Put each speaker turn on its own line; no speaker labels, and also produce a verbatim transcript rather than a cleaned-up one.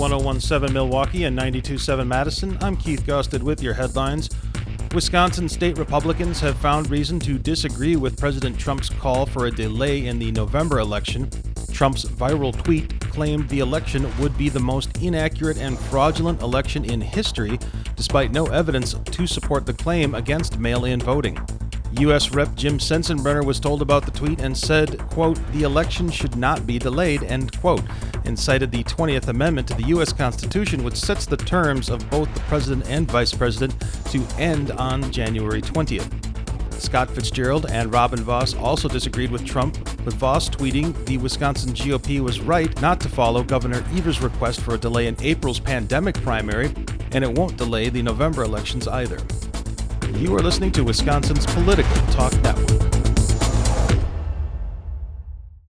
one oh one point seven Milwaukee and ninety-two point seven Madison. I'm Keith Gosted with your headlines. Wisconsin state Republicans have found reason to disagree with President Trump's call for a delay in the November election. Trump's viral tweet claimed the election would be the most inaccurate and fraudulent election in history, despite no evidence to support the claim against mail-in voting. U S Rep Jim Sensenbrenner was told about the tweet and said, quote, "The election should not be delayed," end quote, and cited the twentieth Amendment to the U S Constitution, which sets the terms of both the president and vice president to end on January twentieth. Scott Fitzgerald and Robin Vos also disagreed with Trump, with Vos tweeting the Wisconsin G O P was right not to follow Governor Evers' request for a delay in April's pandemic primary, and it won't delay the November elections either. You are listening to Wisconsin's Political Talk Network.